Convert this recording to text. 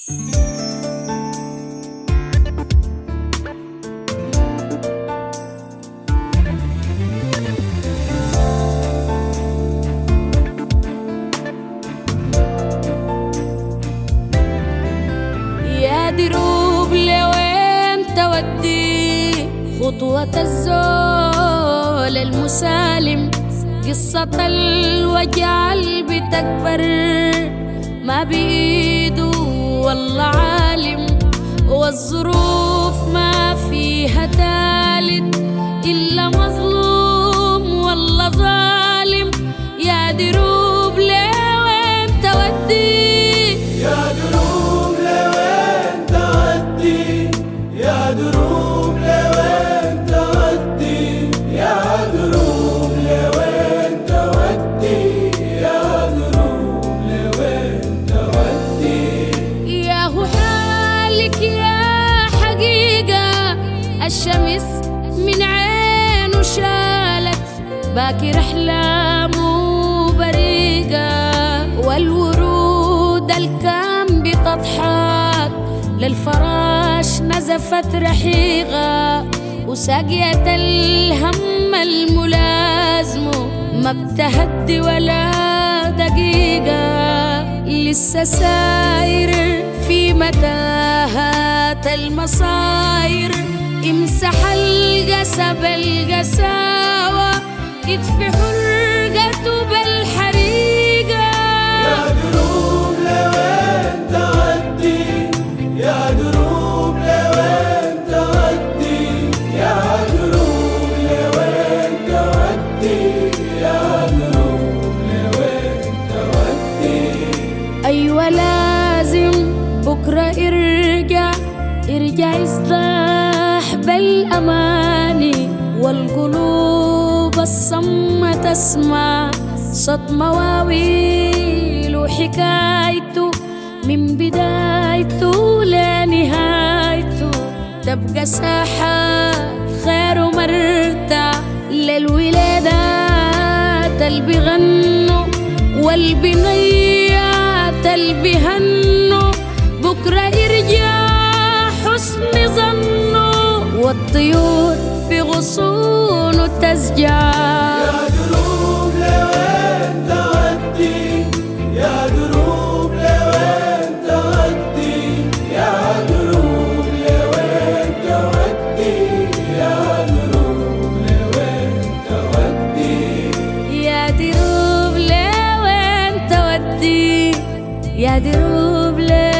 يا دروب لوين تودي خطوة الزول المسالم، قصة الوجع اللي بتكبر ما بإيده والله عالم، والظروف ما فيها تالت إلا مظلوم والله ظالم. يا دروب لوين تودي، يا دروب لوين تودي، يا دروب لوين تودي، يا دروب لوين تودي، يا دروب لوين تودي. يا هو حالك يا حقيقة، الشمس من عينه شالت، باكر أحلامه بريقة، والورود الكام بتضحك للفراش نزفت رحيقة، وساقية الهم الملازمه ما بتهدي ولا دقيقة، لسه ساير في متاهات المصاير، امسح القسى بالقساوة يطفي حرقته بالحريقة. يا دروب لوين تودي، يا دروب لوين تودي، يا دروب لوين تودي، يا دروب لوين تودي. أيوة لازم بكرة ارجع يصدح بالأماني، والقلوب الصمة تسمع صوت مواويل وحكايته من بدايته لنهايته، تبقى ساحة خير ومرتع للولادات اللي بيغنوا والبنيات اللي بيهنوا، بكرة يرجع حسن ظنه والطيور في غصونه تسجع. يا دروب لوين تودي، يا دروب لوين تودي، يا دروب لوين تودي، يا دروب لوين تودي. يا دروب لوين تودي، يا دروب لوين